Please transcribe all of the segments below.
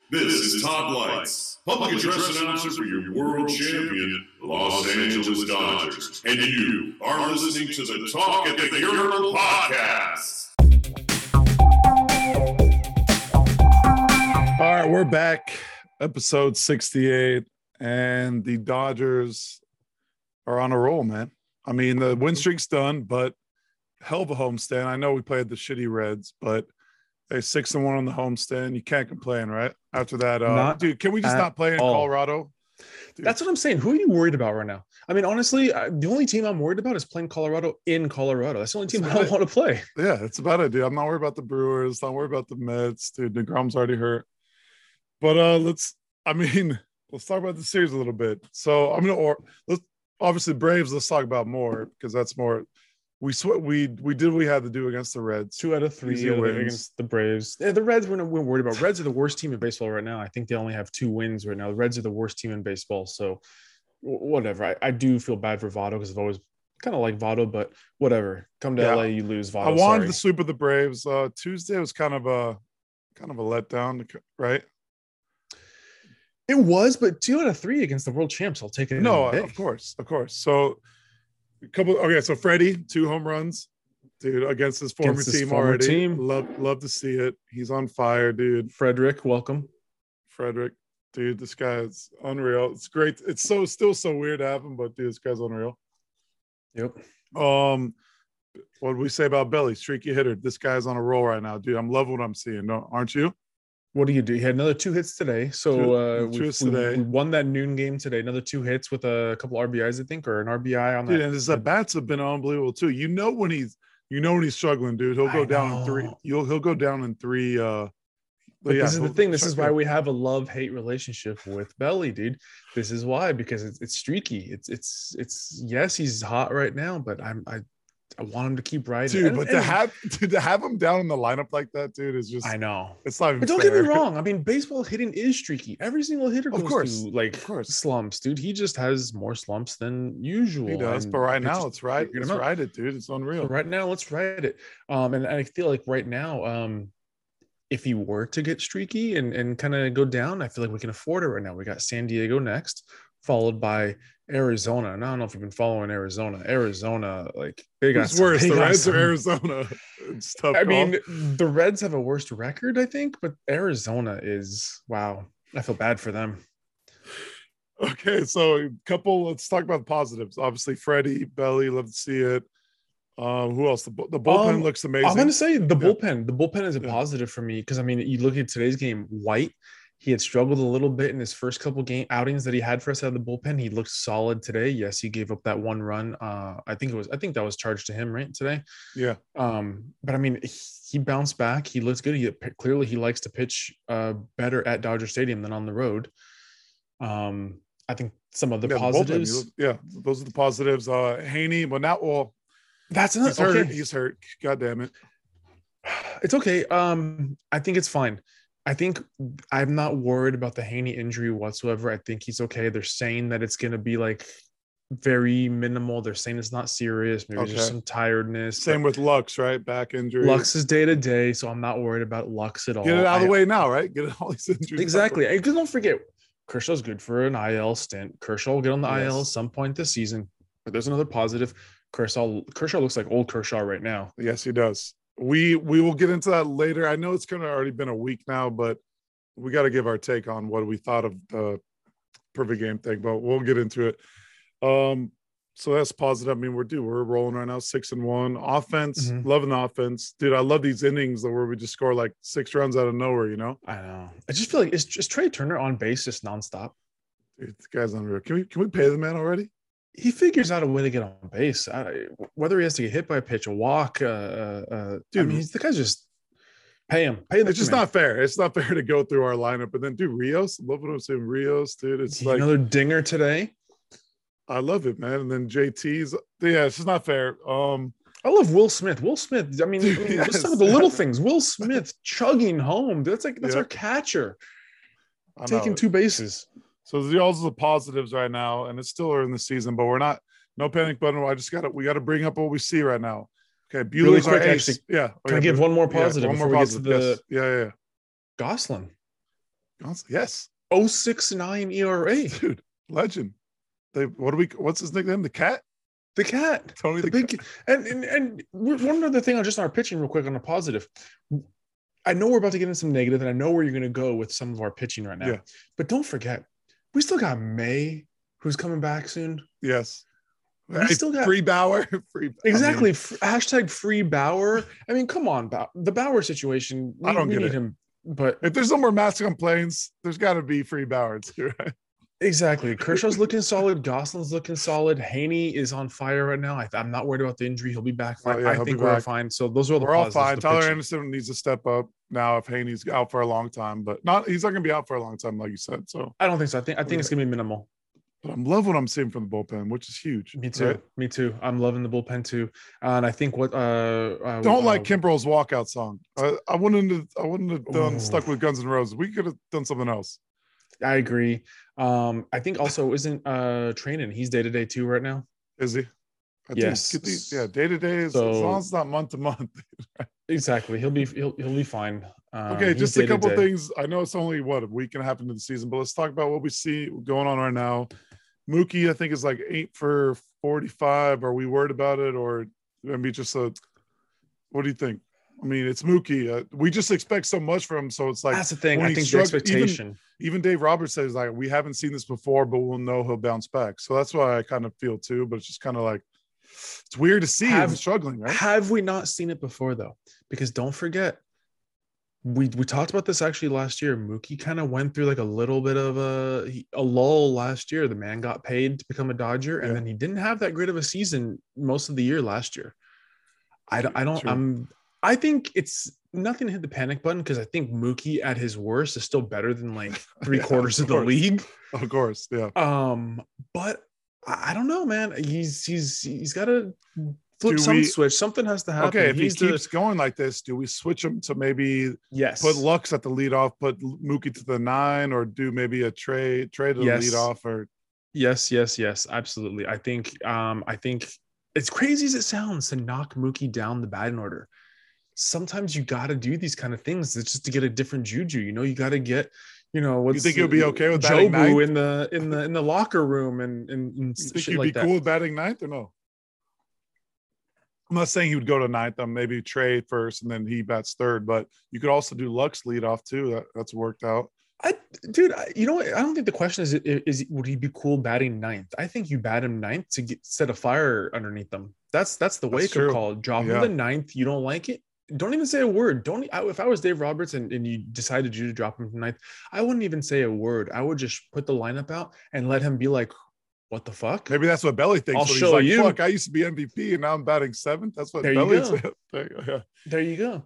This is Todd Lights, public address announcer for your world champion, Los Angeles Dodgers. And you are listening to the Talk at the Urinal Podcast. All right, we're back. Episode 68. And the Dodgers are on a roll, man. I mean, the win streak's done, but hell of a homestand. I know we played the shitty Reds, but they're 6-1 on the homestand. You can't complain, right? After that, dude, can we just not play in Colorado? Dude. That's what I'm saying. Who are you worried about right now? I mean, honestly, the only team I'm worried about is playing Colorado in Colorado. That's the only team I don't want to play. Yeah, that's about it, dude. I'm not worried about the Brewers. Not worried about the Mets. Dude, DeGrom's already hurt. But let's talk about the series a little bit. So let's obviously Braves. Let's talk about more because that's more. We did what we had to do against the Reds. 2 out of 3 against the Braves. Yeah, the Reds we're worried about. Reds are the worst team in baseball right now. I think they only have 2 wins right now. The Reds are the worst team in baseball. So whatever. I do feel bad for Votto because I've always kind of liked Votto, but whatever. Come to LA, you lose Votto. I wanted the sweep of the Braves. Tuesday was kind of a letdown, right? It was, but 2 out of 3 against the world champs. I'll take it. No, of course. So so Freddie, 2 home runs, dude, against his former team already. Love to see it. He's on fire, dude. Frederick, welcome. Frederick, dude, this guy is unreal. It's great. It's still so weird to have him, but dude, this guy's unreal. Yep. What did we say about Belly? Streaky hitter. This guy's on a roll right now, dude. I'm loving what I'm seeing. Aren't you? What do you do? He had another 2 hits today. So we won that noon game today. Another 2 hits with a couple RBIs, I think, or an RBI on that. Dude, and his at-bats have been unbelievable too. You know when he's struggling, dude. He'll go down in 3. He'll go down in 3. This is the thing. This is why we have a love-hate relationship with Belly, dude. This is why, because it's streaky. It's yes, he's hot right now, but I want him to keep riding. Dude, but to have him down in the lineup like that, dude, is just. I know. It's not even. But don't get me wrong. I mean, baseball hitting is streaky. Every single hitter goes through slumps, dude. He just has more slumps than usual. He does, but right now, let's ride it, dude. It's unreal. So right now, let's ride it. And I feel like right now, if he were to get streaky and kind of go down, I feel like we can afford it right now. We got San Diego next, followed by Arizona. And I don't know if you've been following Arizona. Like big. Who's worse, the Reds or Arizona? It's tough. I mean, the Reds have a worse record, I think, but Arizona is wow. I feel bad for them. Okay, so let's talk about the positives. Obviously, Freddie, Belly, love to see it. Who else? The bullpen looks amazing. I'm going to say the bullpen. The bullpen is a positive for me because I mean, you look at today's game. White, he had struggled a little bit in his first couple game outings that he had for us out of the bullpen. He looked solid today. Yes, he gave up that 1 run. I think that was charged to him right today. Yeah. But I mean, he bounced back. He looks good. Clearly he likes to pitch better at Dodger Stadium than on the road. I think some of the positives. Those are the positives. Haney, but not that's not he's hurt. God damn it. It's okay. I think it's fine. I think I'm not worried about the Haney injury whatsoever. I think he's okay. They're saying that it's going to be like very minimal. They're saying it's not serious. Maybe just some tiredness. Same with Lux, right? Back injury. Lux is day to day, so I'm not worried about Lux at all. Get it out of the way now, right? Get all these injuries. Exactly. Because don't forget, Kershaw's good for an IL stint. Kershaw will get on the IL at some point this season. But there's another positive. Kershaw looks like old Kershaw right now. Yes, he does. We will get into that later. I know it's kind of already been a week now, but we got to give our take on what we thought of the perfect game thing, but we'll get into it. So that's positive. I mean, we're rolling right now, 6-1 offense, loving the offense, dude. I love these innings where we just score like 6 runs out of nowhere, you know? I know. I just feel like it's just Trey Turner on base just nonstop. Dude, this guy's unreal. Can we pay the man already? He figures out a way to get on base. Whether he has to get hit by a pitch, a walk, dude. I mean, the guy's just pay him. It's just not fair. It's not fair to go through our lineup. And then, dude, Rios, love what I'm saying. Rios, dude. It's like another dinger today. I love it, man. And then JT's, it's just not fair. I love Will Smith. I mean, let's talk about the little things. Will Smith chugging home. That's our catcher taking 2 bases. So these are also the positives right now, and it's still early in the season, but we're not. No panic button. We got to bring up what we see right now. Okay, Buehler's really quick, ace. Actually, can I give one more positive before we get to the Yes. Yeah. Gosselin? Yes. 0.69 ERA. Dude, legend. What's his nickname? The Cat? The Cat. Tony the big Cat. And one other thing on just our pitching real quick on a positive. I know we're about to get into some negative, and I know where you're going to go with some of our pitching right now. Yeah. But don't forget, we still got May, who's coming back soon. Yes. We still got free Bauer. Exactly. Hashtag free Bauer. I mean, come on, the Bauer situation. I don't get need it. him. But if there's no more masks on planes, there's got to be free Bauer too, right? Exactly. Kershaw's looking solid. Gosselin's looking solid. Haney is on fire right now. I'm not worried about the injury. He'll be back fine. I think we're all fine. So those are all the positives. We're all fine. Tyler Anderson needs to step up now if Haney's out for a long time, but he's not going to be out for a long time, like you said. So I don't think so. I think it's going to be minimal. But I'm loving what I'm seeing from the bullpen, which is huge. Me too. Right? Me too. I'm loving the bullpen too. And I think what don't like Kimbrel's walkout song. I wouldn't have done Stuck with Guns N' Roses. We could have done something else. I agree. I think also isn't Trainin, he's day-to-day too right now. Is he? Yes. Day-to-day as long as it's not month to month. Exactly. He'll be fine. Okay, just a couple things. I know it's only a week and a half into the season, but let's talk about what we see going on right now. Mookie, I think, is like 8 for 45. Are we worried about it, or maybe just what do you think? I mean, it's Mookie. We just expect so much from him, so it's like that's the thing. I think the expectation. Even Dave Roberts says like we haven't seen this before, but we'll know he'll bounce back. So that's why I kind of feel too. But it's just kind of like it's weird to see him struggling, right? Have we not seen it before though? Because don't forget, we talked about this actually last year. Mookie kind of went through like a little bit of a lull last year. The man got paid to become a Dodger, and then he didn't have that great of a season most of the year last year. I think it's nothing to hit the panic button because I think Mookie at his worst is still better than like 3/4 of the league. Of course, yeah. But I don't know, man. He's got to flip some switch. Something has to happen. Okay, if he keeps going like this, do we switch him to maybe put Lux at the leadoff, put Mookie to the 9, or do maybe a trade to the leadoff? Or yes, absolutely. I think it's crazy as it sounds to knock Mookie down the batting order. Sometimes you got to do these kind of things just to get a different juju. You got to get, what's you think you'll be okay with batting Jobu in the locker room and you think shit you'd like be that. cool with batting 9th or no? I'm not saying he would go to 9th. Maybe trade first and then he bats 3rd, but you could also do Lux lead off too. That's worked out. Dude, you know what? I don't think the question is would he be cool batting 9th? I think you bat him 9th to set a fire underneath them. That's the wake-up call. Drop him to 9th. You don't like it? Don't even say a word. If I was Dave Roberts and you decided you to drop him from 9th, I wouldn't even say a word. I would just put the lineup out and let him be like, what the fuck? Maybe that's what Belly thinks. I'll show he's like, you. Fuck, I used to be MVP and now I'm batting 7th. That's what Belly said. There you go.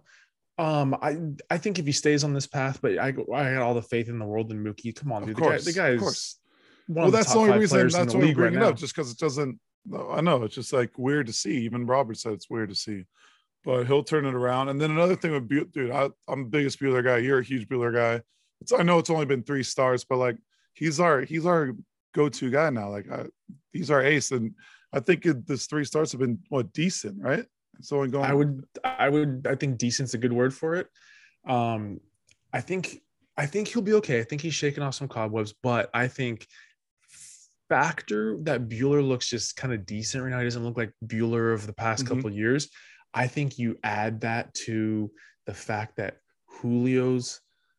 I think if he stays on this path, but I got all the faith in the world in Mookie. Come on, dude. The guy is one of the top 5 players in the league right now. Just because it doesn't. I know it's just like weird to see. Even Robert said it's weird to see, but he'll turn it around. And then another thing with dude, I'm the biggest Buehler guy. You're a huge Buehler guy. I know it's only been 3 starts, but like he's our go-to guy now. Like he's our ace, and I think this 3 starts have been decent, right? It's only going. I think decent's a good word for it. I think he'll be okay. I think he's shaking off some cobwebs, but I think factor that Buehler looks just kind of decent right now. He doesn't look like Buehler of the past couple of years. I think you add that to the fact that Julio's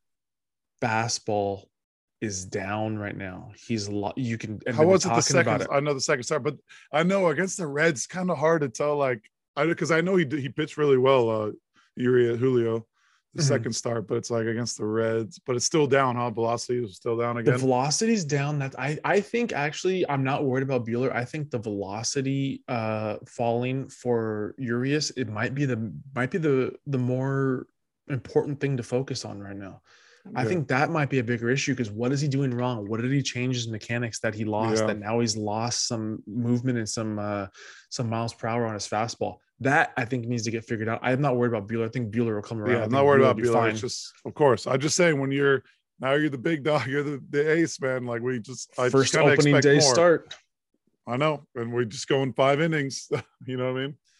fastball is down right now. You can. How was it the second? I know the second start, but I know against the Reds, kind of hard to tell. Like, because I know he pitched really well, Julio, the second start, but it's like against the Reds, but it's still down. Velocity is still down again. The velocity's down. That I think actually I'm not worried about Buehler. I think the velocity falling for Urias, it might be the more important thing to focus on right now. I think that might be a bigger issue because what is he doing wrong? What did he change his mechanics that he lost? That now he's lost some movement and some miles per hour on his fastball. That I think needs to get figured out. I'm not worried about Buehler. I think Buehler will come around. Yeah, I'm not worried about Buehler. It's just, of course, I'm just saying when you're the big dog, you're the ace, man. Like first opening day start. I know, and we're just going 5 innings. You know what I mean?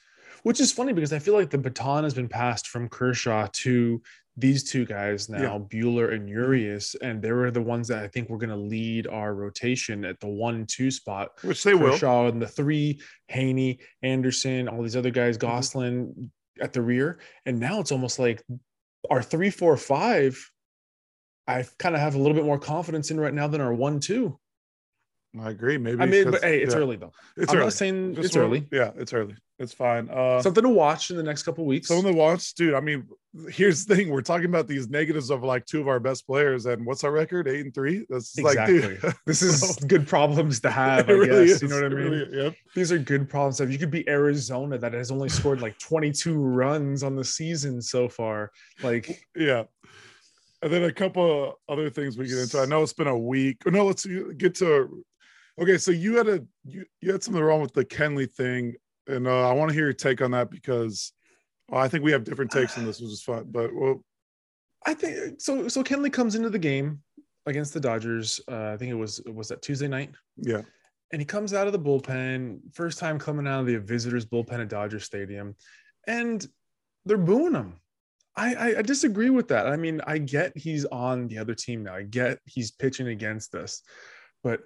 Which is funny because I feel like the baton has been passed from Kershaw to these two guys now, Bueller and Urias, and they were the ones that I think were going to lead our rotation at the 1-2 spot. Which they Kershaw in the 3, Haney, Anderson, all these other guys, Gosselin at the rear. And now it's almost like our 3, 4, 5, I kind of have a little bit more confidence in right now than our 1-2. I agree. Maybe. I mean, but hey, it's early though. I'm not saying it's early. Yeah, it's early. It's fine. Something to watch in the next couple of weeks. Something to watch, dude. I mean, here's the thing: we're talking about these negatives of like 2 of our best players, and what's our record? 8-3. That's exactly. Like, dude. This is good problems to have. I really guess is. You know what I mean. Really, yep. These are good problems to have. You could be Arizona that has only scored like 22 runs on the season so far. Like, yeah. And then a couple other things we get into. I know it's been a week. No, let's get to. Okay, so you had something wrong with the Kenley thing, and I want to hear your take on that because I think we have different takes on this, which is fun. But I think so. Kenley comes into the game against the Dodgers. I think it was that Tuesday night. Yeah, and he comes out of the bullpen, first time coming out of the visitors' bullpen at Dodger Stadium, and they're booing him. I disagree with that. I mean, I get he's on the other team now. I get he's pitching against us, but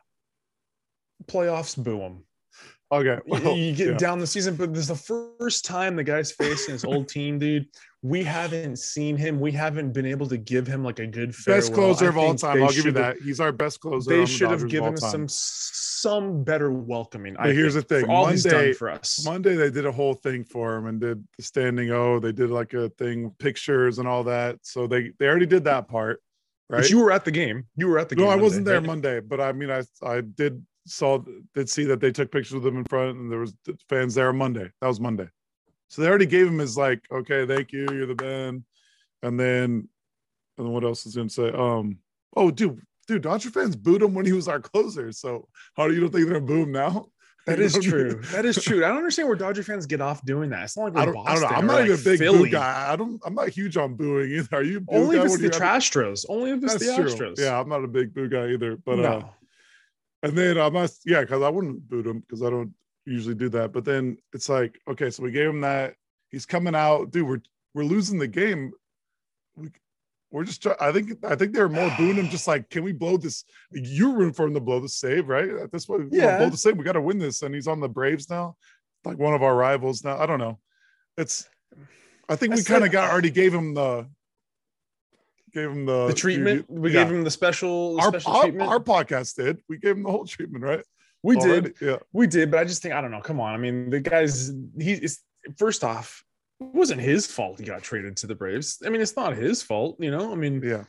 playoffs, boo him. Okay. Well, you get down the season, but this is the first time the guy's facing his old team, dude. We haven't seen him. We haven't been able to give him like a good farewell. Best closer of all time. I'll give you that. He's our best closer. They should have given some better welcoming. But here's the thing. All he's done for us. Monday, they did a whole thing for him and did the standing O. They did like a thing, pictures and all that. So they already did that part, right? But you were at the game. No, I wasn't there Monday, but I mean, I did see that they took pictures of them in front, and there was fans there Monday. That was Monday. So they already gave him his like, okay, thank you, you're the man. And then what else is going to say? Oh, dude, Dodger fans booed him when he was our closer. So how do you don't think they're going to boo him now? That is true. That is true. I don't understand where Dodger fans get off doing that. It's not like I don't know. I'm not even a big boo guy. I'm not huge on booing either. Are you? Only if it's the Astros. Only if it's the Astros. Yeah, I'm not a big boo guy either. But no. And then because I wouldn't boot him because I don't usually do that. But then it's like, okay, so we gave him that. He's coming out, dude. We're losing the game. We're just trying. I think they were more booing him, just like, can we blow this? You're rooting for him to blow the save, right? At this point, blow the save. We got to win this, and he's on the Braves now, like one of our rivals now. I don't know. I think we kind of already gave him the treatment. We gave him the special treatment. Our podcast did. We gave him the whole treatment, right? We did. Yeah, we did. But I just think, I don't know. Come on. I mean, the guy's first off, it wasn't his fault he got traded to the Braves. I mean, it's not his fault, you know? I mean, yeah.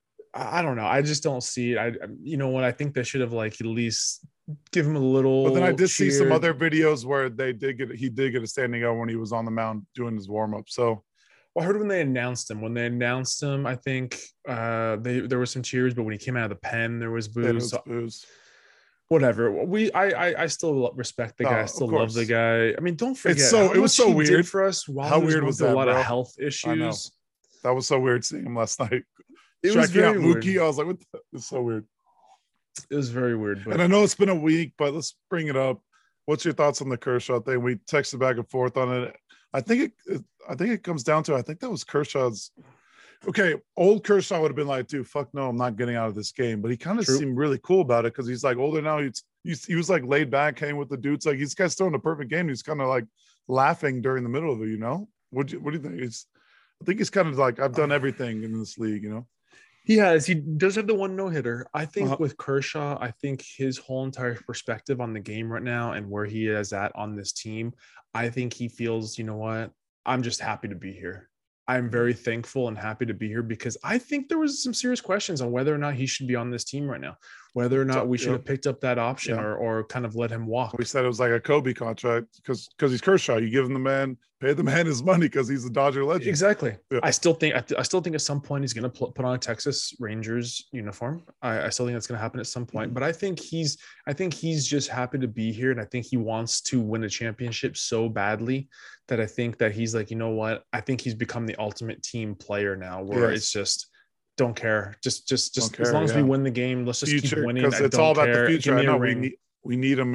I don't know. I just don't see it. You know what? I think they should have like at least give him a little. But then I did see some other videos where he did get a standing O when he was on the mound doing his warm up. So, well, I heard when they announced him, I think there were some cheers, but when he came out of the pen, there was boos. Boos. Whatever. I still respect the guy. I still love the guy. I mean, don't forget. It was so weird for us. How weird was that? A lot of health issues. That was so weird seeing him last night. It was very weird. Mookie, I was like, what it's so weird. It was very weird. But... And I know it's been a week, but let's bring it up. What's your thoughts on the Kershaw thing? We texted back and forth on it. I think it comes down to, I think that was Kershaw's. Okay, old Kershaw would have been like, dude, fuck no, I'm not getting out of this game. But he kind of seemed really cool about it because he's like older now. He was like laid back, hanging with the dudes. Like he's still in a perfect game. He's kind of like laughing during the middle of it, you know? What do you think? I think he's kind of like, I've done everything in this league, you know? He has. He does have the one no-hitter. I think with Kershaw, I think his whole entire perspective on the game right now and where he is at on this team, I think he feels, you know what? I'm just happy to be here. I'm very thankful and happy to be here because I think there was some serious questions on whether or not he should be on this team right now, whether or not we should have picked up that option or kind of let him walk. We said it was like a Kobe contract because he's Kershaw. You give him the man, pay the man his money because he's a Dodger legend. Exactly. Yeah. I still think at some point he's going to put on a Texas Rangers uniform. I still think that's going to happen at some point. But I think he's just happy to be here, and I think he wants to win a championship so badly that I think that he's like, you know what? I think he's become the ultimate team player now, where it's just don't care. Just don't care, as long as we win the game, let's just keep winning. Because it's all about the future. I know we need him, and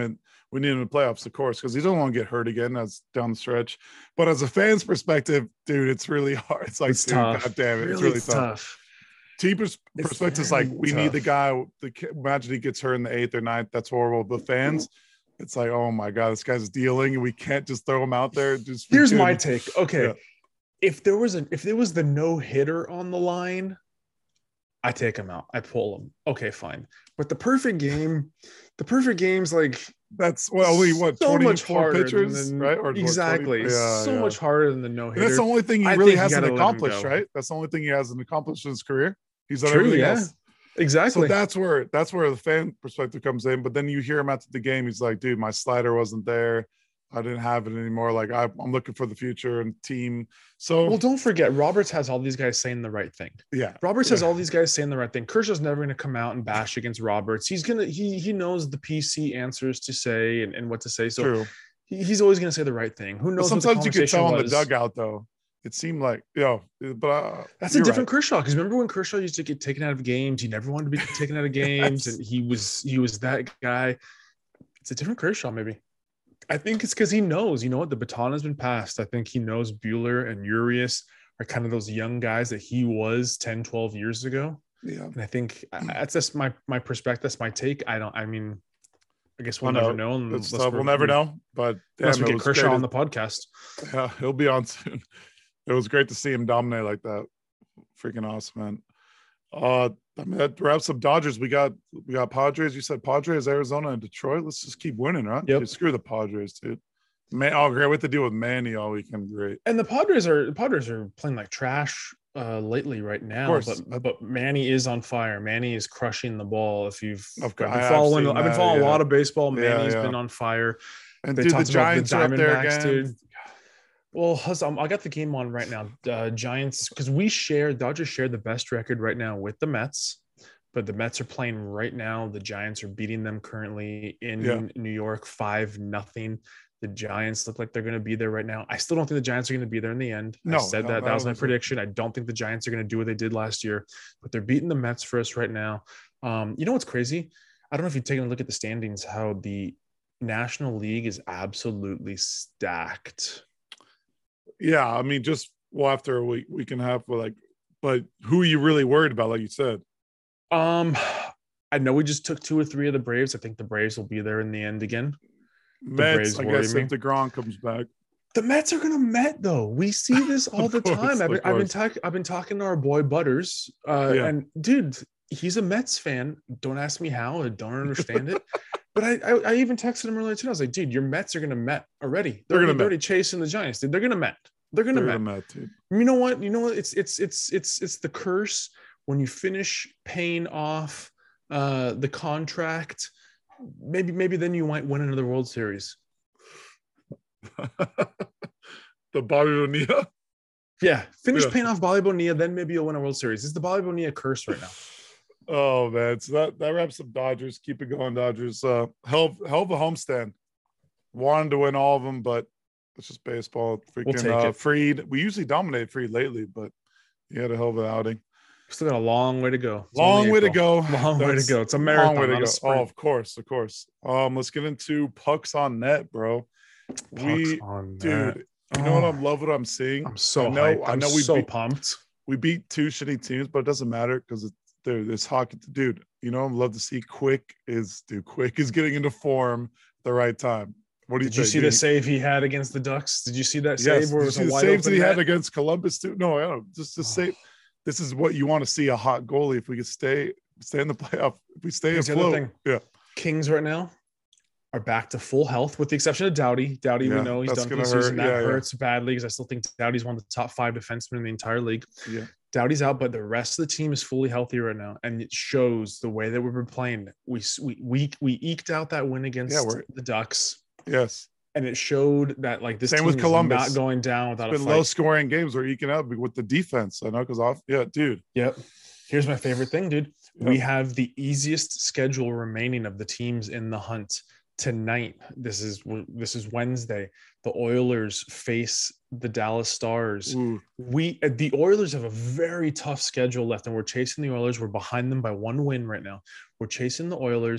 We need him in the playoffs, of course, because he doesn't want to get hurt again as down the stretch. But as a fan's perspective, dude, it's really hard. It's like, It's dude, tough. God damn it, it's really tough. Team's perspective is like, we need the guy. Imagine he gets hurt in the 8th or 9th. That's horrible. But fans, it's like, oh my God, this guy's dealing, and we can't just throw him out there. Just here's my take. Okay, yeah. if there was the no hitter on the line, I take him out. I pull him. Okay, fine. But the perfect game's like that's only what so 24 pitchers, right? Or exactly. Much harder than the no hitter. That's the only thing he really hasn't accomplished, right? That's the only thing he hasn't accomplished in his career. He's done everything else. Exactly. So that's where the fan perspective comes in. But then you hear him after the game. He's like, dude, my slider wasn't there. I didn't have it anymore. Like I'm looking for the future and team. So well, don't forget, Roberts has all these guys saying the right thing. Yeah, Roberts has all these guys saying the right thing. Kershaw's never going to come out and bash against Roberts. He knows the PC answers to say and what to say. So true. He's always going to say the right thing. Who knows? Sometimes you could tell in the dugout though. It seemed like, but that's a different Kershaw. Because remember when Kershaw used to get taken out of games? He never wanted to be taken out of games, and he was that guy. It's a different Kershaw, maybe. I think it's because he knows, you know what, the baton has been passed. I think he knows Buehler and Urias are kind of those young guys that he was 10, 12 years ago. Yeah. And I think that's just my perspective. That's my take. I guess we'll never know. We'll never know. But unless we get Kershaw on the podcast. Yeah, he'll be on soon. It was great to see him dominate like that. Freaking awesome, man. That wraps up Dodgers. We got Padres. You said Padres, Arizona, and Detroit. Let's just keep winning, right? Yep. Dude, screw the Padres, dude. Man, great. What to deal with Manny all weekend, great. And the Padres are playing like trash lately right now. But Manny is on fire. Manny is crushing the ball. If you've been following, I've been following a lot of baseball. Manny's been on fire. And dude, the Giants are up there again. Dude. Well, I got the game on right now. Giants, because Dodgers share the best record right now with the Mets, but the Mets are playing right now. The Giants are beating them currently in New York 5-0. The Giants look like they're going to be there right now. I still don't think the Giants are going to be there in the end. I said that was my prediction. I don't think the Giants are going to do what they did last year, but they're beating the Mets for us right now. You know what's crazy? I don't know if you've taken a look at the standings, how the National League is absolutely stacked. Yeah, I mean, just after a week and a half, but who are you really worried about? Like you said, I know we just took 2 or 3 of the Braves. I think the Braves will be there in the end again. Mets, I guess, if DeGrom comes back. The Mets are gonna Met though. We see this all the time. I've been talking to our boy Butters, and dude, he's a Mets fan. Don't ask me how. I don't understand it. But I even texted him earlier too. I was like, dude, your Mets are gonna Met already. They're already chasing the Giants, dude. They're gonna Met. They're gonna Met, dude. You know what? It's the curse when you finish paying off the contract. Maybe then you might win another World Series. The Bobby Bonilla. Yeah, finish paying off Bobby Bonilla, then maybe you'll win a World Series. It's the Bobby Bonilla curse right now. Oh man, so that wraps up Dodgers. Keep it going, Dodgers. Hell of a homestand. Wanted to win all of them, but it's just baseball. Freaking Fried. We usually dominate Fried lately, but he had a hell of an outing. Still got a long way to go. Long way to go. It's a marathon. Long way to go. Oh, of course. Let's get into pucks on net, bro. Dude, you know what I'm loving? What I'm seeing. I'm so hyped. I know we pumped. We beat 2 shitty teams, but it doesn't matter because there's hockey. Dude, you know, I'd love to see Quick is getting into form at the right time. What do you think? Did you see the save he had against the Ducks? Did you see that save? Yes. Where Did you see the saves that he had against Columbus too? No, I don't. Just save. This is what you want to see, a hot goalie. If we could stay in the playoff, if we stay afloat. Yeah. Kings right now are back to full health with the exception of Doughty. We know he's done for the season. That hurts badly because I still think Doughty's one of the top 5 defensemen in the entire league. Yeah. Doughty's out, but the rest of the team is fully healthy right now. And it shows the way that we've been playing. We eked out that win against the Ducks. Yes. And it showed that this Same team with Columbus. is not going down without a fight. Low scoring games we're eking out with the defense. I know because off. Yeah, dude. Yep. Here's my favorite thing, dude. Yep. We have the easiest schedule remaining of the teams in the hunt tonight. This is Wednesday. The Oilers face the Dallas Stars. Ooh. The Oilers have a very tough schedule left, and we're chasing the Oilers. We're behind them by 1 win right now. We're chasing the Oilers.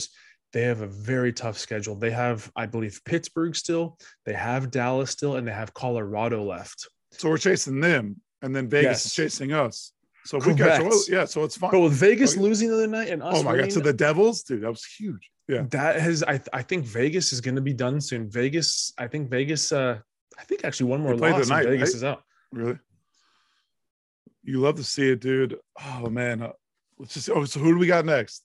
They have a very tough schedule. They have, I believe, Pittsburgh still. They have Dallas still, and they have Colorado left. So we're chasing them, and then Vegas is chasing us. So if we catch, so it's fine. But with Vegas losing the other night and us, oh my god, to the Devils, dude, that was huge. Yeah, that has. I think Vegas is going to be done soon. I think actually one more loss tonight, and Vegas is out. Really? You love to see it, dude. Oh man, let's just. Oh, so who do we got next?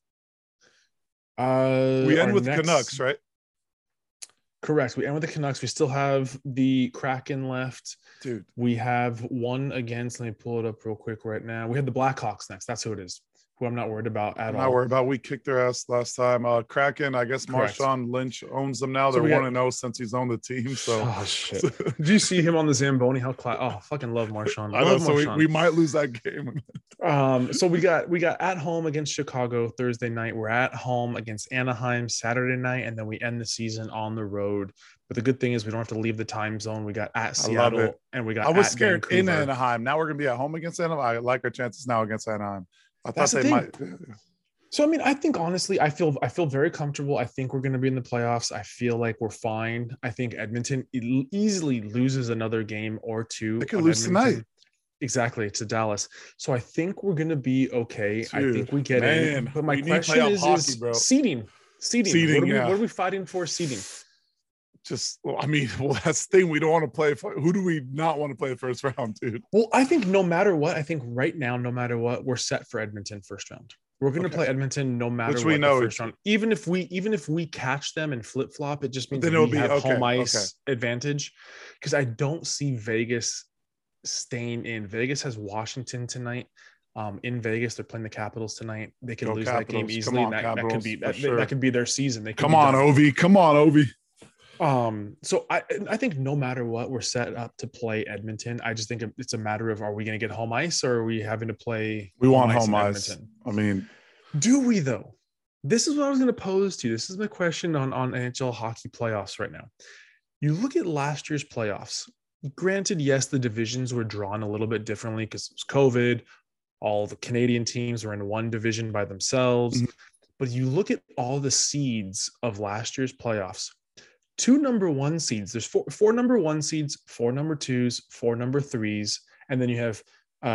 We end with the Canucks, right? Correct. We end with the Canucks. We still have the Kraken left. Dude. We have one against, let me pull it up real quick right now. We have the Blackhawks next. That's who it is, who I'm not worried about at all. Not worried about. We kicked their ass last time. Kraken, I guess Marshawn Lynch owns them now. They're 1-0 since he's on the team. So, oh, shit. Did you see him on the Zamboni? Fucking love Marshawn. I know, so we might lose that game. So we got at home against Chicago Thursday night. We're at home against Anaheim Saturday night, and then we end the season on the road. But the good thing is we don't have to leave the time zone. We got at Seattle, and we got. I was scared Vancouver. In Anaheim. Now we're gonna be at home against Anaheim. I like our chances now against Anaheim. I thought they might. So I mean, I think honestly, I feel very comfortable. I think we're going to be in the playoffs. I feel like we're fine. I think Edmonton easily loses another game or two. They could lose tonight. Exactly, to Dallas. So I think we're going to be okay. Dude, I think we get in. But my question is seeding. What are we fighting for? Seeding. That's the thing. We don't want to play. Who do we not want to play the first round, dude? Well, I think no matter what, right now, no matter what, we're set for Edmonton first round. We're going to play Edmonton no matter what. The first round. Even if we catch them and flip flop, it just means we have home ice advantage. Because I don't see Vegas staying in. Vegas has Washington tonight. In Vegas, they're playing the Capitals tonight. They could lose that game easily. That could be their season. Come on, Ovi. So I think no matter what, we're set up to play Edmonton. I just think it's a matter of, are we going to get home ice or are we having to play? We want home ice. I mean, do we though? This is what I was going to pose to you. This is my question on NHL hockey playoffs right now. You look at last year's playoffs. Granted, yes, the divisions were drawn a little bit differently because it was COVID. All the Canadian teams were in one division by themselves. Mm-hmm. But you look at all the seeds of last year's playoffs. 2 number 1 seeds. There's four number 1 seeds, 4 number 2s, 4 number 3s, and then you have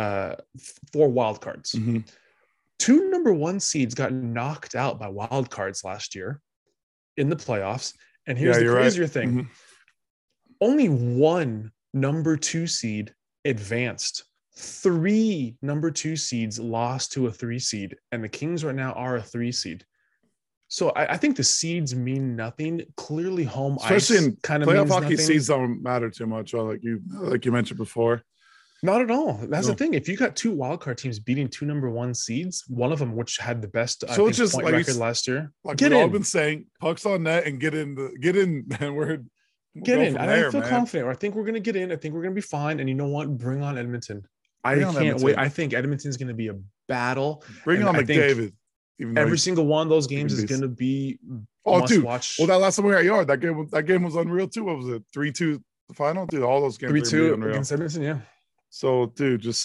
4 wild cards. Mm-hmm. 2 number 1 seeds got knocked out by wild cards last year in the playoffs. And here's the crazier thing. Mm-hmm. Only 1 number 2 seed advanced. 3 number 2 seeds lost to a 3 seed, and the Kings right now are a 3 seed. So I think the seeds mean nothing. Clearly, home especially ice in kind of playoff means hockey. Nothing. Seeds don't matter too much, like you mentioned before. Not at all. That's the thing. If you got 2 wildcard teams beating 2 number 1 seeds, one of them which had the best it's just point record last year. Like we've all been saying, pucks on net and get in, and we're get in. I feel confident. I think we're gonna get in. I think we're gonna be fine. And you know what? Bring on Edmonton. I can't wait. I think Edmonton's gonna be a battle. Bring on McDavid. Every single one of those games is going to be watch. Well, that last time we were at Yard, that game was unreal too. What was it? 3-2 the final? Dude, all those games 3-2 against Edmonton, yeah. So, dude, just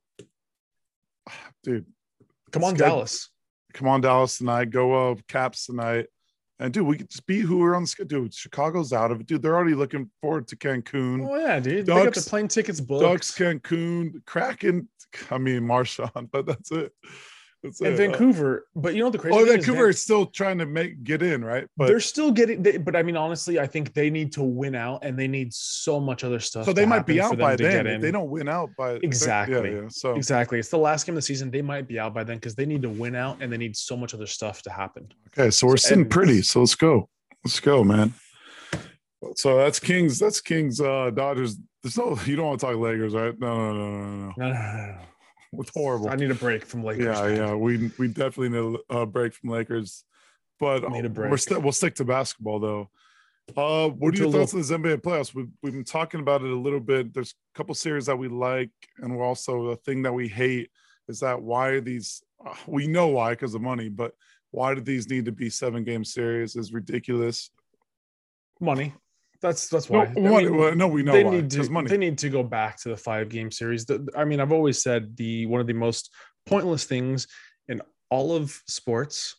come on, Dallas. Come on, Dallas tonight. Go Caps tonight. And dude, we could just beat who we're on the schedule. Dude, Chicago's out of it. Dude, they're already looking forward to Cancun. Oh, yeah, dude. They got the plane tickets booked. Ducks, Cancun, Kraken, Marshawn, but that's it. And Vancouver, but you know the crazy thing Vancouver is still trying to get in, right? But they're still getting. But I mean, honestly, I think they need to win out, and they need so much other stuff. So they might be out by then. If they don't win out by exactly. So exactly, it's the last game of the season. They might be out by then because they need to win out, and they need so much other stuff to happen. Okay, so we're sitting pretty. So let's go, man. So that's Kings. Dodgers. There's no. You don't want to talk Lakers, right? No. It's horrible. I need a break from Lakers. Yeah. We definitely need a break from Lakers, but need a break. We'll stick to basketball though. What are your thoughts on the NBA playoffs? We've been talking about it a little bit. There's a couple series that we like, and we're also the thing that we hate is that why are these? We know why because of money, but why do these need to be 7-game series? Is ridiculous. Money. That's why. We know why. Because money. They need to go back to the 5-game series. I mean, I've always said one of the most pointless things in all of sports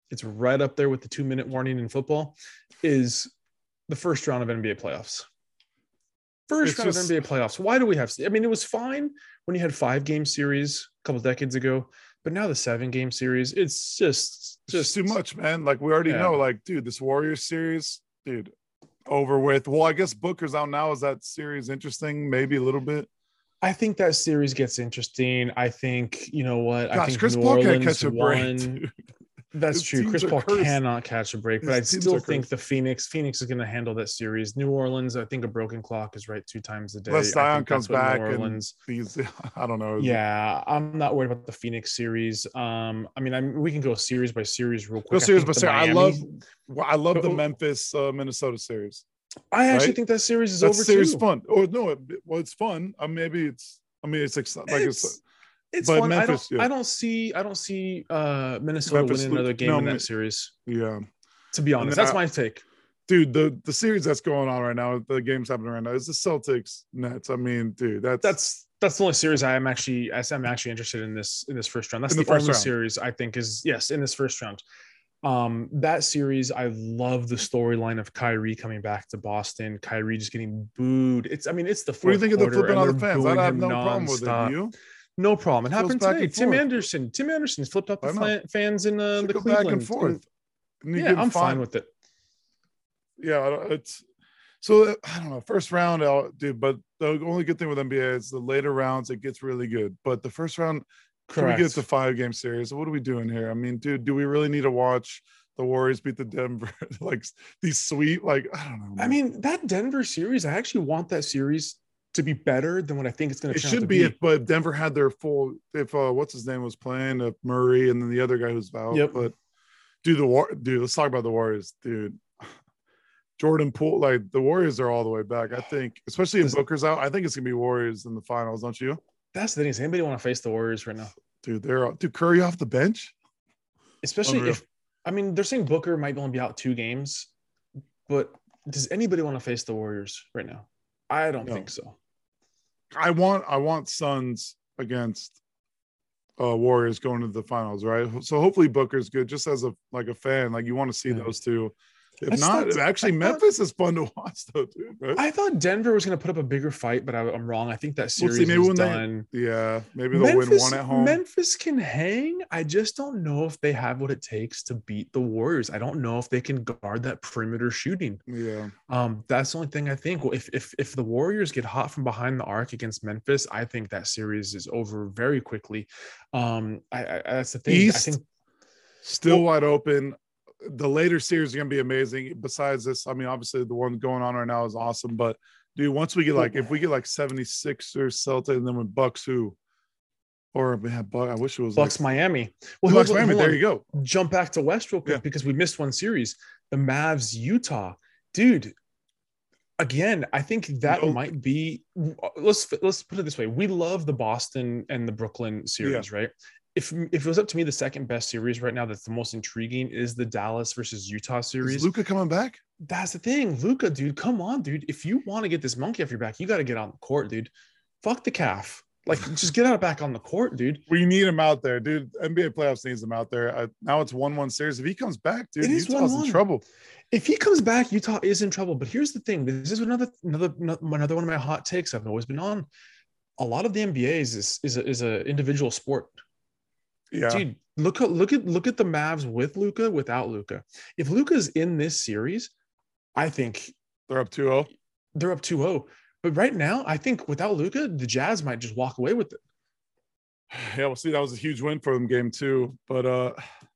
It's right up there with the 2-minute warning in football. Is the first round of NBA playoffs. First round of NBA playoffs. Why do we have? I mean, it was fine when you had 5-game series a couple decades ago, but now the 7-game series, it's just too much, man. Like we already know, like, dude, this Warriors series, dude, over with. Well, I guess Booker's out now. Is that series interesting? Maybe a little bit. I think that series gets interesting. I think, you know what? Gosh, I think Chris New Paul Orleans can't catch a break. Dude. That's His true. Chris Paul cursed. cannot catch a break, but I still think the Phoenix is going to handle that series. New Orleans, I think a broken clock is right 2 times a day. Unless Zion comes back New Orleans, and I don't know. Yeah, I'm not worried about the Phoenix series. We can go series by series real quick. Go series by series. I love the Memphis Minnesota series. I actually think that series is that over series too. Fun. Oh no, it's fun. It's fun. Memphis, I don't see Minnesota winning another game in that series. Yeah. To be honest, that's my take. Dude, the series that's going on right now, the games happening right now, is the Celtics Nets. I mean, dude, that's the only series I'm actually interested in this first round. That's the only series I think is in this first round. That series, I love the storyline of Kyrie coming back to Boston. Kyrie just getting booed. It's the fourth. What do you think of the flipping on the fans? I have no problem with it. Do you? No problem. It happened today. Tim Anderson flipped up the fans in the Cleveland. Back and forth. I'm fine with it. Yeah, it's so I don't know. First round, dude. But the only good thing with NBA is the later rounds. It gets really good. But the first round, can we get the 5-game series? What are we doing here? I mean, dude, do we really need to watch the Warriors beat the Denver like these sweet? Like I don't know. Man. I mean, that Denver series. I actually want that series to be better than what I think it's going to. It should be, but Denver had their full. If what's his name was playing, Murray, and then the other guy who's out. Yep. But dude, let's talk about the Warriors, dude. Jordan Poole, like the Warriors are all the way back. I think, especially if Booker's out, I think it's gonna be Warriors in the finals, don't you? That's the thing. Does anybody want to face the Warriors right now? Dude, Curry off the bench, especially they're saying Booker might only be out 2 games, but does anybody want to face the Warriors right now? I don't think so. I want Suns against Warriors going to the finals, right? So hopefully Booker's good. Just as a fan, like you want to see those two. If Memphis is fun to watch though, dude. Right? I thought Denver was going to put up a bigger fight, but I'm wrong. I think that series is done. Maybe they'll win one at home. Memphis can hang. I just don't know if they have what it takes to beat the Warriors. I don't know if they can guard that perimeter shooting. Yeah. That's the only thing I think. Well, if the Warriors get hot from behind the arc against Memphis, I think that series is over very quickly. That's the thing. East, I think still wide open. The later series are going to be amazing. Besides this, I mean, obviously the one going on right now is awesome. But, dude, once we get if we get 76ers, Celtics, and then with Bucks, who? Or, man, I wish it was Bucks, Miami. Well, Bucks, Miami, there you go. Jump back to West real quick because we missed one series. The Mavs, Utah. Dude, again, I think that might be – let's put it this way. We love the Boston and the Brooklyn series, right? If it was up to me, the second best series right now that's the most intriguing is the Dallas versus Utah series. Is Luka coming back? That's the thing. Luka, dude, come on, dude. If you want to get this monkey off your back, you got to get on the court, dude. Fuck the calf. Like, just get out back on the court, dude. We need him out there, dude. NBA playoffs needs him out there. Now it's 1-1 series. If he comes back, dude, Utah's in trouble. If he comes back, Utah is in trouble. But here's the thing. This is another one of my hot takes I've always been on. A lot of the NBA is an individual sport. Yeah, dude, look at the Mavs with Luka, without Luka. If Luka's in this series, I think they're up 2-0. They're up 2-0. But right now, I think without Luka, the Jazz might just walk away with it. Yeah, we'll see. That was a huge win for them, game 2. But I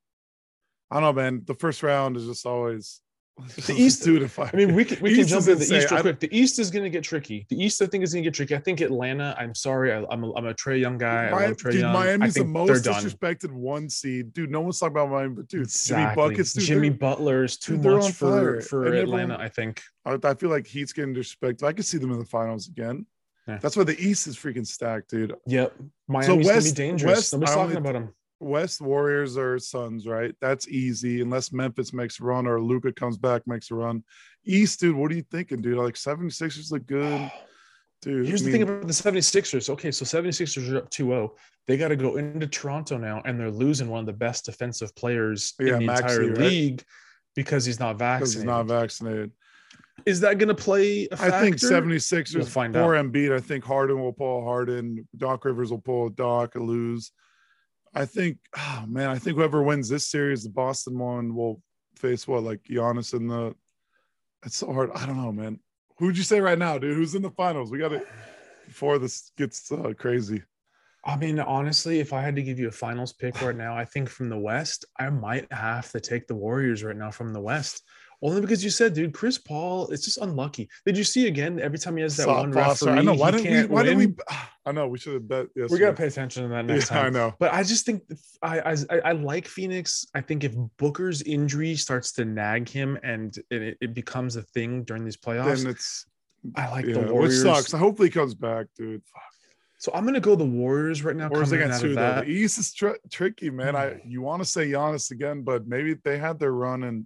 don't know, man. The first round is just always the East. 2 to 5. I mean, we can jump into the East real quick. The East is going to get tricky. The East, I think, is going to get tricky. I think Atlanta. I'm sorry, I'm a Trae Young guy. I love Trae Young. Miami's the most disrespected 1 seed, dude. No one's talking about Miami, but dude, exactly. Jimmy Buckets, dude, Jimmy Butler's too much for Atlanta. I think. I feel like Heat's getting disrespected. I could see them in the finals again. Yeah. That's why the East is freaking stacked, dude. Yep, Miami's going to be dangerous. Nobody's talking about them. West Warriors or Suns, right? That's easy unless Memphis makes a run or Luka comes back, makes a run. East, dude, what are you thinking, dude? Like 76ers look good. Dude, Here's the thing about the 76ers. Okay, so 76ers are up 2-0. They got to go into Toronto now, and they're losing one of the best defensive players in the entire league because he's not vaccinated. Is that going to play a factor? I think 76ers we'll find for out. Embiid. I think Harden will pull Harden. Doc Rivers will pull Doc and lose. I think whoever wins this series, the Boston one, will face like Giannis in the. It's so hard. I don't know, man. Who'd you say right now, dude? Who's in the finals? We got it before this gets crazy. I mean, honestly, if I had to give you a finals pick right now, I think from the West, I might have to take the Warriors right now from the West. Only because you said, dude, Chris Paul, it's just unlucky. Did you see again every time he has that one referee? I know. Why didn't we? I know we should have bet. We got to pay attention to that next time. I know. But I just think I like Phoenix. I think if Booker's injury starts to nag him and it becomes a thing during these playoffs, then it's. I like the Warriors. Which sucks. Hopefully he comes back, dude. Fuck. So I'm gonna go the Warriors right now. Warriors against two, though. The East is tricky, man. You want to say Giannis again, but maybe they had their run and.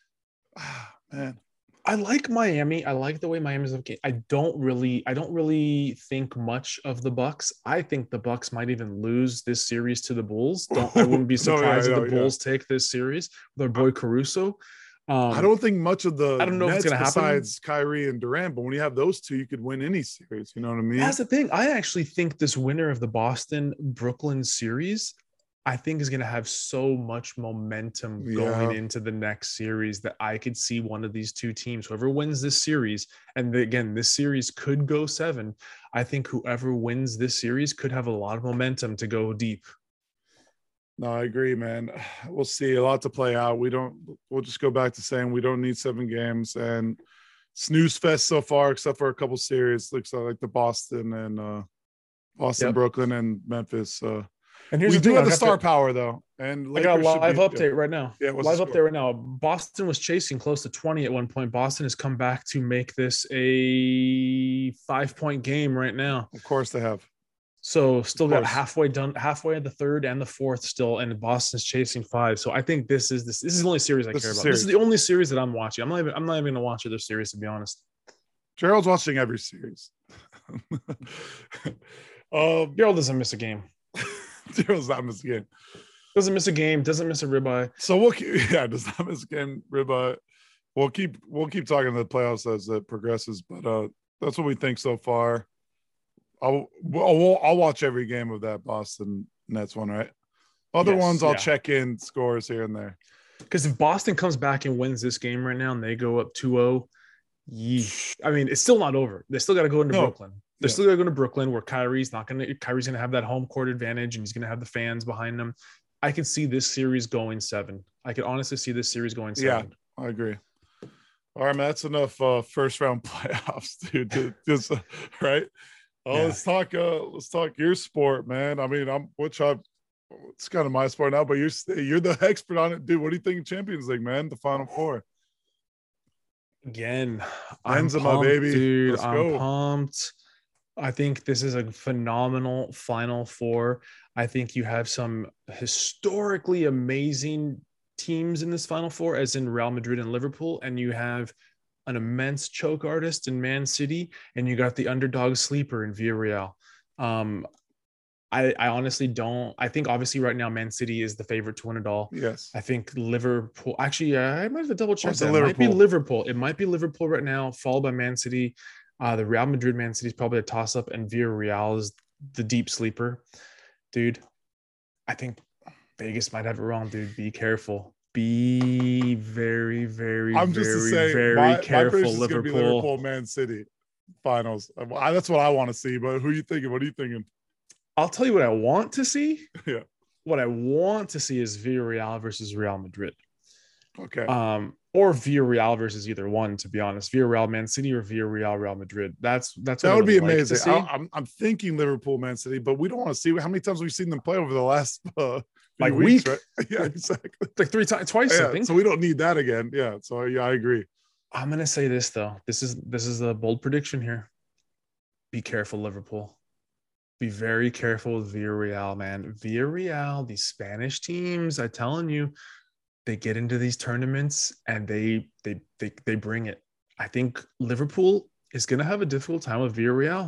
Man, I like Miami. I like the way Miami's looking. I don't really think much of the Bucks. I think the Bucks might even lose this series to the Bulls. I wouldn't be surprised if the Bulls take this series with our boy Caruso. I don't think much of the. I don't know Nets if it's going to happen besides Kyrie and Durant. But when you have those two, you could win any series. You know what I mean? That's the thing. I actually think this winner of the Boston-Brooklyn series, I think is going to have so much momentum going into the next series that I could see one of these two teams, whoever wins this series, and again, this series could go 7. I think whoever wins this series could have a lot of momentum to go deep. No, I agree, man. We'll see. A lot to play out. We'll just go back to saying we don't need 7 games, and snooze fest so far, except for a couple series. Looks like the Boston and Brooklyn and Memphis. And here's we the do thing, have the star power though, and I got a live update right now. Yeah, live update right now. Boston was chasing close to 20 at one point. Boston has come back to make this a 5-point game right now. Of course they have. So still got halfway at the third and the fourth still, and Boston's chasing 5. So I think this is the only series I care about. This is the only series that I'm watching. I'm not even going to watch other series, to be honest. Gerald's watching every series. Gerald doesn't miss a game. Gerald's not miss a game. Doesn't miss a game. Doesn't miss a ribeye. So does not miss a game. Ribeye. We'll keep talking to the playoffs as it progresses, but that's what we think so far. I'll watch every game of that Boston Nets one, right? Other ones I'll check in scores here and there. Because if Boston comes back and wins this game right now and they go up 2-0, I mean, it's still not over. They still got to go into Brooklyn. They're still going to go to Brooklyn, where Kyrie's going to have that home court advantage, and he's going to have the fans behind him. I could see this series going 7. I could honestly see this series going 7. Yeah, I agree. All right, man, that's enough first round playoffs, dude. Just right. Let's talk your sport, man. I mean, it's kind of my sport now, but you're the expert on it, dude. What do you think of Champions League, man? The Final Four. Again, I'm pumped, baby. Dude. I'm pumped. I think this is a phenomenal Final Four. I think you have some historically amazing teams in this Final Four, as in Real Madrid and Liverpool, and you have an immense choke artist in Man City, and you got the underdog sleeper in Villarreal. I honestly don't. I think obviously right now Man City is the favorite to win it all. Yes. I think Liverpool. Actually, I might have to double check that. It might be Liverpool. It might be Liverpool right now, followed by Man City. The Real Madrid Man City is probably a toss-up, and Villarreal is the deep sleeper. Dude, I think Vegas might have it wrong, dude. Be careful. Be very, very, very careful, Liverpool. Liverpool, Man City finals. That's what I want to see, but who are you thinking? What are you thinking? I'll tell you what I want to see. Yeah. What I want to see is Villarreal versus Real Madrid. Okay. Or Villarreal versus either one, to be honest. Villarreal, Man City, or Villarreal, Real Madrid. That would be amazing. I'm thinking Liverpool, Man City, but we don't want to see how many times we've seen them play over the last weeks, right? Yeah, exactly. Like twice, I think. So we don't need that again. Yeah. So I agree. I'm gonna say this though. This is a bold prediction here. Be careful, Liverpool. Be very careful with Villarreal, man. Villarreal, these Spanish teams, I'm telling you, they get into these tournaments and they bring it. I think Liverpool is going to have a difficult time with Villarreal.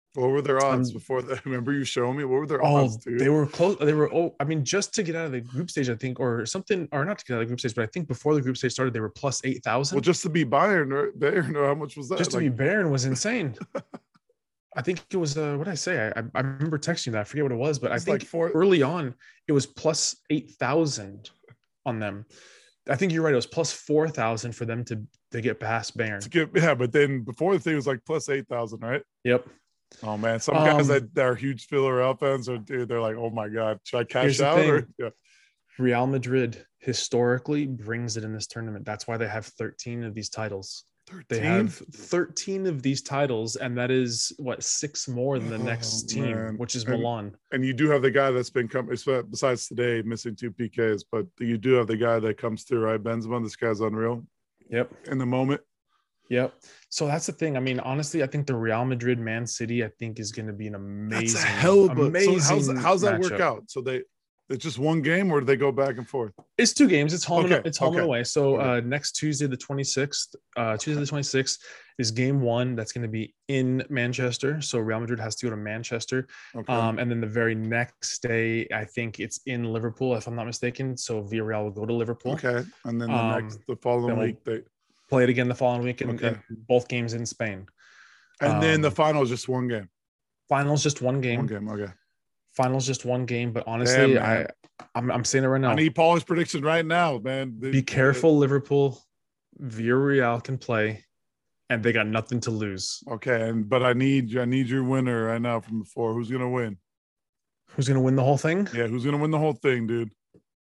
What were their odds Um, before that? Remember you showing me? What were their Oh, odds, dude? they were close. They were. Oh, I mean, just to get out of the group stage, I think, or something, or not to get out of the group stage, but I think before the group stage started, they were plus Well, 8,000. just to be Bayern, or how much was that? Just to be Bayern was insane. I think it was what did I say? I remember texting you that. I forget what it was, but I It's think like four- early on it was plus 8,000 on them. I think you're right. It was plus 4,000 for them to get past Bayern. yeah, but then before the thing was like plus 8,000, right? Yep. Oh man, some guys that are huge Villarreal fans are, dude, they're like, oh my god, should I cash out? Or yeah. Real Madrid historically brings it in this tournament. That's why they have 13 of these titles. 13? They have 13 of these titles, and that is what 6 more than the next team, man. which is Milan. And you do have the guy that's been coming, besides today missing 2 PKs, but you do have the guy that comes through, right? Benzema, this guy's unreal. Yep. In the moment. Yep. So that's the thing. I mean, honestly, I think the Real Madrid Man City, I think, is going to be an amazing. That's a hell of a. amazing. So how's that work matchup. out? So it's just one game, or do they go back and forth? It's 2 games. It's home. Okay, It's home okay, and away. So okay. next Tuesday, the 26th. Tuesday the 26th is game 1. That's going to be in Manchester. So Real Madrid has to go to Manchester. Okay. And then the very next day, I think it's in Liverpool, if I'm not mistaken. So Villarreal will go to Liverpool. Okay. And then the following then we'll week they play it again the following week, and Okay. both games in Spain. and then the final is just one game. Finals just one game. One game. Okay. Finals just one game. But honestly, Damn, man. I'm saying it right now. I need Paul's prediction right now, man. Be careful, Liverpool. Villarreal can play, and they got nothing to lose. Okay, but I need your winner right now from before. Who's gonna win? Who's gonna win the whole thing? Yeah, who's gonna win the whole thing, dude?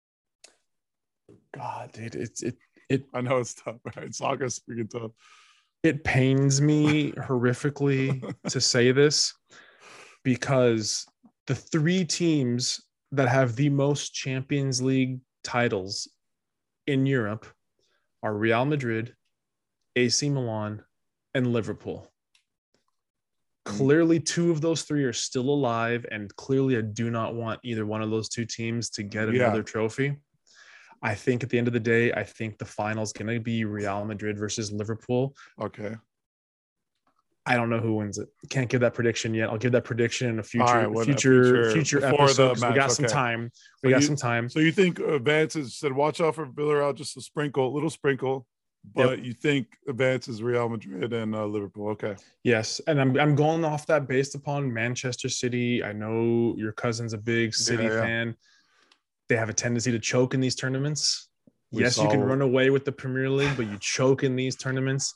God, dude, I know it's tough, right? Soccer's freaking tough. it pains me horrifically to say this, because the 3 teams that have the most Champions League titles in Europe are Real Madrid, AC Milan, and Liverpool. Clearly, 2 of those 3 are still alive, and clearly I do not want either one of those 2 teams to get another trophy. I think at the end of the day, I think the final is going to be Real Madrid versus Liverpool. Okay. I don't know who wins it. Can't give that prediction yet. I'll give that prediction in a future All right, future before episode, the 'cause we match, got some okay. time. So We got you- some time. So you think Advances said watch out for Villarreal, just a little sprinkle, but you think Advances Real Madrid and Liverpool? Okay. Yes, and I'm going off that based upon Manchester City. I know your cousin's a big City Yeah. fan. They have a tendency to choke in these tournaments. Yes, you saw- can run away with the Premier League, but you choke in these tournaments.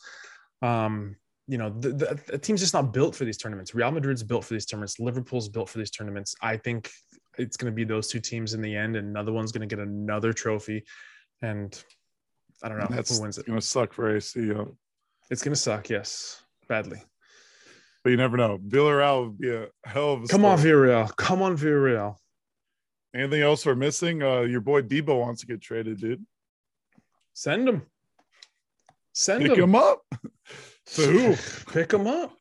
The team's just not built for these tournaments. Real Madrid's built for these tournaments. Liverpool's built for these tournaments. I think it's going to be those 2 teams in the end, and another one's going to get another trophy. And I don't know That's who wins it. gonna suck for AC, It's going to suck, yes, badly. but you never know. Villarreal would be a hell of a Come on, story. Villarreal. Come on, Villarreal. Anything else we're missing? Your boy Debo wants to get traded, dude. Send him. Send Pick him up. To who? Pick him up.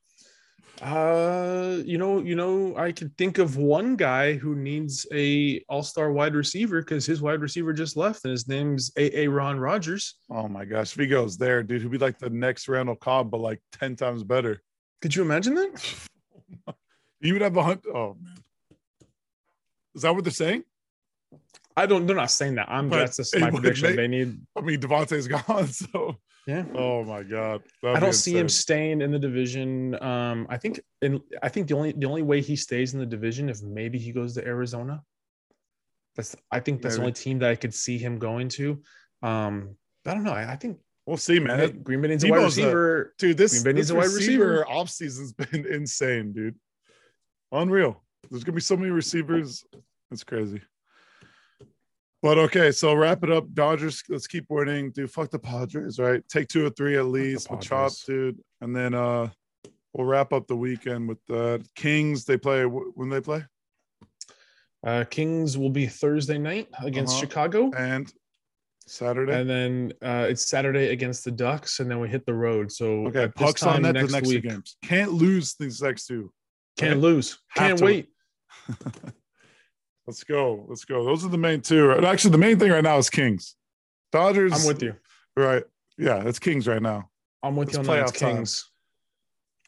I can think of one guy who needs a all-star wide receiver, because his wide receiver just left, and his name's Aaron Rodgers. Oh my gosh, if he goes there, dude, he'll be like the next Randall Cobb, but like 10 times better. Could you imagine that? You would have a hunt. Oh man, is that what they're saying? They're not saying that. But That's just it my would prediction. make- They need, I mean, Devontae's gone, so yeah. oh my god, I don't see him staying in the division. I think the only way he stays in the division, if maybe he goes to Arizona. I think that's the Maybe. only team that I could see him going to. I don't know. I think We'll see, man. Green Bay needs a wide Debo's receiver. Dude, this Green Bay needs this a wide receiver. off season's been insane, dude. Unreal. There's gonna be so many receivers. It's crazy. But okay, so wrap it up. Dodgers, let's keep winning. Dude, fuck the Padres, right? Take 2 or 3 at least. We'll chop, Padres. dude. And then we'll wrap up the weekend with the Kings. They play when they play? Kings will be Thursday night against Uh-huh. Chicago. And Saturday. And then it's Saturday against the Ducks, and then we hit the road. So Okay, at this Puck's on time net the next 2 week, games. Can't lose these next 2. can't right? lose. Have Can't to. wait. Let's go. Those are the main 2. And actually, the main thing right now is Kings. Dodgers. I'm with you. Right. Yeah, it's Kings right now. I'm with It's you on that. It's playoff time. Kings.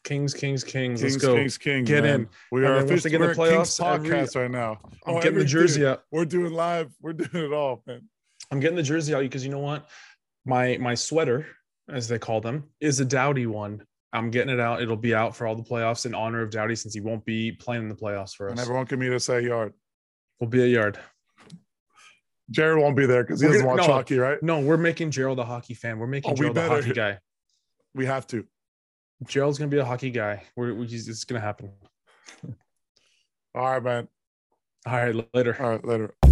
Kings. Let's Kings, go. Kings, Get man. in. We And are then once they officially get in the Kings playoffs, podcast right now. I'm getting the jersey out. We're doing live. We're doing it all, man. I'm getting the jersey out because you know what? My sweater, as they call them, is a Doughty one. I'm getting it out. It'll be out for all the playoffs in honor of Doughty since he won't be playing in the playoffs for us. And everyone can meet us at Yard. We'll be a Yard. Jared won't be there because he doesn't watch hockey, right? No, we're making Gerald a hockey fan. We're making Gerald a hockey guy. We have to. Gerald's going to be a hockey guy. It's going to happen. All right, man. All right, later. All right, later.